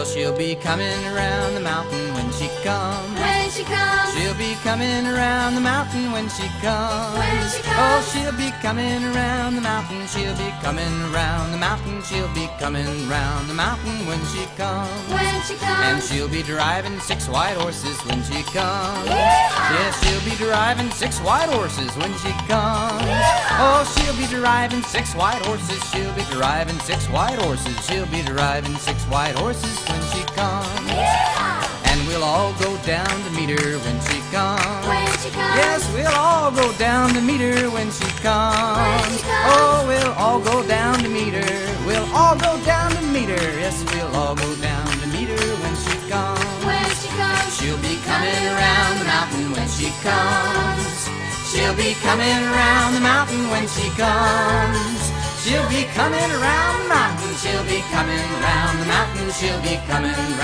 Well, she'll be coming around the mountain when she comes. When she comes, She'll be coming around the mountain when she comes. When she comes. Oh, she'll be coming around the mountain. She'll be coming around the mountain. She'll be coming around the mountain when she comes. when she comes, And she'll be driving 6 white horses when she comes. Yeehaw! Yes, she'll be driving 6 white horses when she comes. Oh, she'll be driving 6 white horses. She'll be driving 6 white horses. She'll be driving 6 white horses when she comes. And we'll all go down to meet her when she comes. when she comes, Yes, we'll all go down to meet her when she comes. When she comes. Oh, we'll all go down to meet her. We'll all go down to meet her. Yes, we'll all go down to meet her when she comes. when she comes, She'll be coming around the mountain when she comes. She'll be coming around the mountain when she comes. She'll be coming around the mountain. She'll be coming around the mountain. She'll be coming